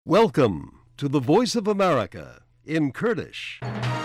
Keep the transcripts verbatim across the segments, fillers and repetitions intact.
Welcome to the Voice of America in Kurdish.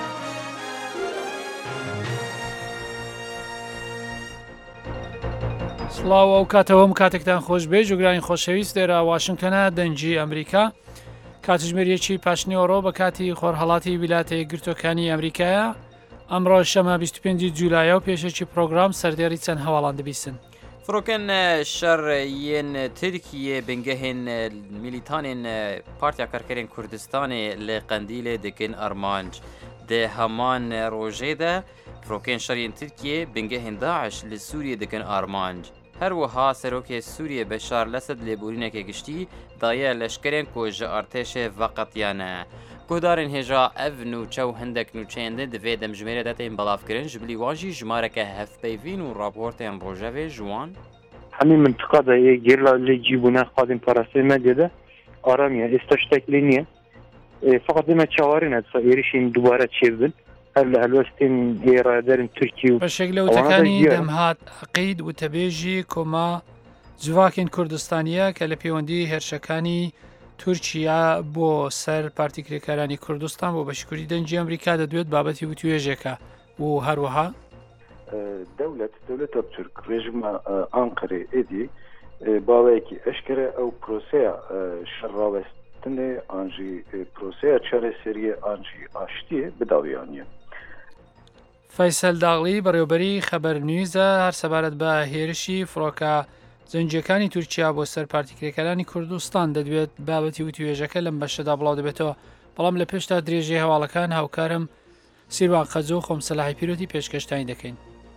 سڵاو ئەو کاتەوەم کاتێکتان خۆش بێ جوگرانی خۆشەویست لێرە واشنگتنە دەنجی ئەمریکا کاتژمێریەکی پاشنیۆڕۆ بە کاتی خۆرهەڵاتی ویلاتە یەکگرتووەکانی ئەمریکایە ئەمڕۆ شەمە بیست و پێنجی جولایە و پێشەکی پرۆگرام سەردێڕی چەند هەواڵان دەبیستن. فروکن شر ین ترکیه بنگهن میلیتانین پارتیا کارکرین کردستان لقندیل دکن ارمانج ده همان روژه ده فروکن شر ین ترکیه بنگهن داعش لسوریه دکن ارمانج هر وها سروک سوریه بشار لسد لبورینه که گشتی دایه لشکرین کوژ ارتش وقت یانه گودارن هجا اف نوچه و هندک نوچهنده دوی دمجمره داتین بلاف کرن جبلی واجی جماره که هف پیوین و راپورتین روژه جوان همین منطقه ده یک گرلا لجیبونه خادم پرسته مدیده آرامیه استاشتکلینیه فقط ما چوارین هدسا ایریشین دوباره چیزن هل هلوستین ایرادرین ترکیه بەشێک لە وتەکانی دەمهات عقید و تەبێژی کۆما جوواکین کوردستانیە کە لە پەیوەندی هێرشەکانی تورکیا بۆ سەر پارتی کرێکارانی کوردستان بۆ بەشکوری دەنجی ئەمریکا دەدوێت بابەتی وتوێژێکە و هەروەها دولت دولت ترک رژیم ئانقەرێ ئێدی باوەیەکی ئەشکرە ئەو پرۆسەیە شەڕاوەستنێ ئانژی پرۆسەیە چارەسەریە ئانژی ئاشتیە بداویانیە. فەیسەل داغڵی بەڕێوەبەری خەبەر نیوزە هەر سەبارەت بە هێرشی فڕۆکە زەنجەکانی تورکیا بۆ سەر پارتی کرێکارانی کوردستان دەدوێت بابەتی وتوێژەکە لەم بەشەدا بڵاو دەبێتەوە بەڵام لە پێشتا درێژەی هەواڵەکان هاوکارم سیروان قەجۆ و خۆم سەلاحی پیرۆتی پێشکەشتانی دەکەین.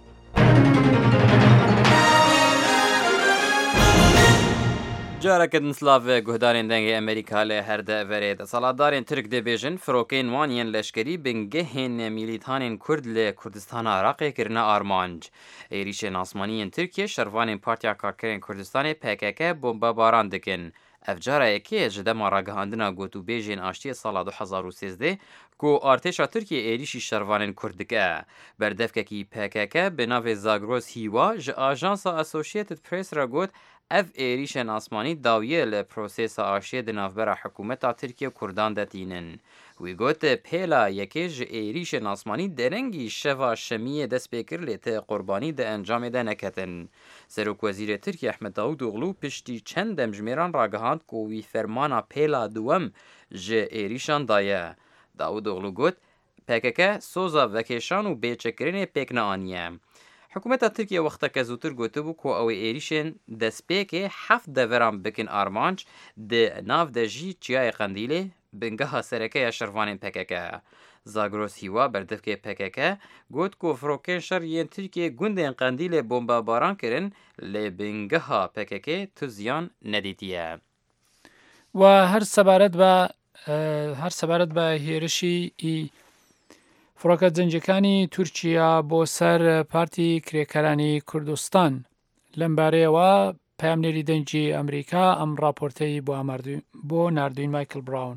جارەکەت مسلاڤ گوهدارên dengê Amerîka lê her de verê desaladdarên Tirk dê bêjin firokên wan yên leşkerî bingehên mîlîtanên Kurd lê Kurdistana Iraqê kirine armanc. Êrişên asmanî yên Tirkiye şervanên Partiya Karkerên Kurdistanê P K K bombebaran dikin. Ev cara yekê ji dema ragihandina gotûbêjên aştiyê sala du hezar û sêzdeh ku artêşa Tirkiye êrişî şervanên Kurd dike. Berdevkekî P K K bi navê Zagros Hîwa ji ajansa Associated Press re got ev êrişên asmanî dawiye li prosesa aşiyê di navbera hikûmeta Tirkiye Kurdan de tînin. Wî got pêla yekê ji êrişên asmanî derengî şeva şemiyê dest pê kir lê tê qurbanî di encamê de neketin. Serokwezîrê Tirkiye Ehmed Davutoglu piştî çend demjimêran ragihand ku wî fermana pêla duwem ji êrişan daye. Davutoglu got P K K soza vekêşan û bêçekirinê pêk neaniye. Hikûmeta Tirkiye wexteke zûtir gotibû ku ew ê êrişên destpêkê heft deveran bikin armanc di nav de jî çiyayê Qendîlê bingeha serekeya şervanên P K K. Zagros Hîwa berdevkê P K K got ku firokên şer yên Tirkiye gundên Qendîlê bombebaran kirin lê bingeha P K K tu ziyan nedîtiye. و هەر سەبارەت بە هەر سەبارەت بە هێرشی فڕۆکە زەنجەکانی تورکیا بۆ سەر پارتی کرێکارانی کوردستان لەم بارەیەوە پامنێری دەنجی ئەمریکا ئەم راپۆرتەی بۆ ئاماردووی بۆ ناردوین مایکل براون.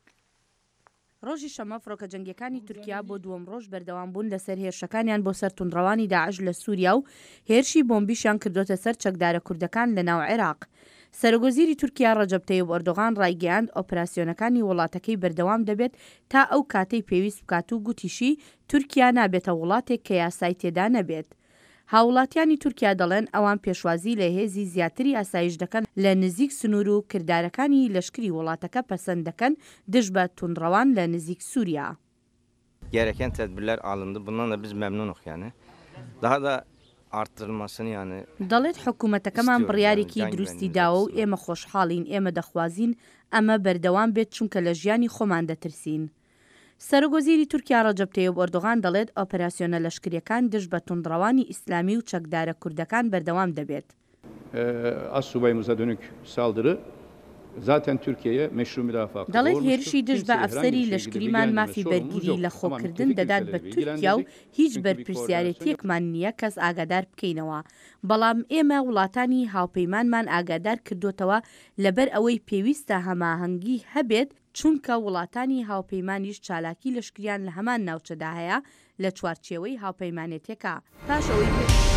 ڕۆژی شەمە فڕۆکە جەنگیەکانی تورکیا بۆ دووەم ڕۆژ بەردەوام بوون لەسەر هێرشەکانیان بۆ سەر توندڕەوانی داعش لە سووریا و هێرشی بۆمبیشیان کردوتە سەر چەکدارە کوردەکان لە ناو عێراق. سەرۆگۆزیری تورکیا ڕەجەب تەیب ئەردۆغان ڕایگەیاند ئۆپراسیۆنەکانی وڵاتەکەی بەردەوام دەبێت تا ئەو کاتەی پێویست بکات و گوتیشی تورکیا نابێتە وڵاتێک کە یاسای تێدا نەبێت. هاوڵاتیانی تورکیا دەڵێن ئەوان پێشوازی لە هێزی زیاتری ئاسایش دەکەن لە نزیک سنوور و کردارەکانی لەشکری وڵاتەکە پەسەند دەکەن دژ بە توندڕەوان لە نزیک سووریا. Gereken tedbirler alındı. Bundan da biz memnunuz yani. Daha da arttırılmasını yani. دەڵێت حکوومەتەکەمان بڕیارێکی دروستی داوە و ئێمە خۆشحاڵین ئێمە دەخوازین ئەمە بەردەوام بێت چونکە لە ژیانی خۆمان دەترسین. سەرۆگۆزیری تورکیا ڕەجەب تەیب ئەردۆغان دەڵێت ئۆپراسیۆنە لەشکریەکان دژ بە توندڕەوانی ئیسلامی و چەکدارە کوردەکان بەردەوام دەبێت. Astsubayımıza dönük saldırı zaten Türkiye'ye meşru müdafaa hakkı دەڵێت هێرشی دژ بە ئەفسەری لەشکریمان مافی بەرگیری لە خۆکردن دەدات بە تورکیا و هیچ بەرپرسیارەتیەکمان نییە کەس ئاگادار بکەینەوە. بەڵام ئێمە وڵاتانی هاوپەیمانمان ئاگادار کردوتەوە لەبەر ئەوەی پێویستە هەماهەنگی هەبێت چونکە وڵاتانی هاوپەیمانیش چالاکی لەشکریان لە هەمان ناوچەدا هەیە لە چوارچێوەی هاوپەیمانێتێکە. پاش ئەوەی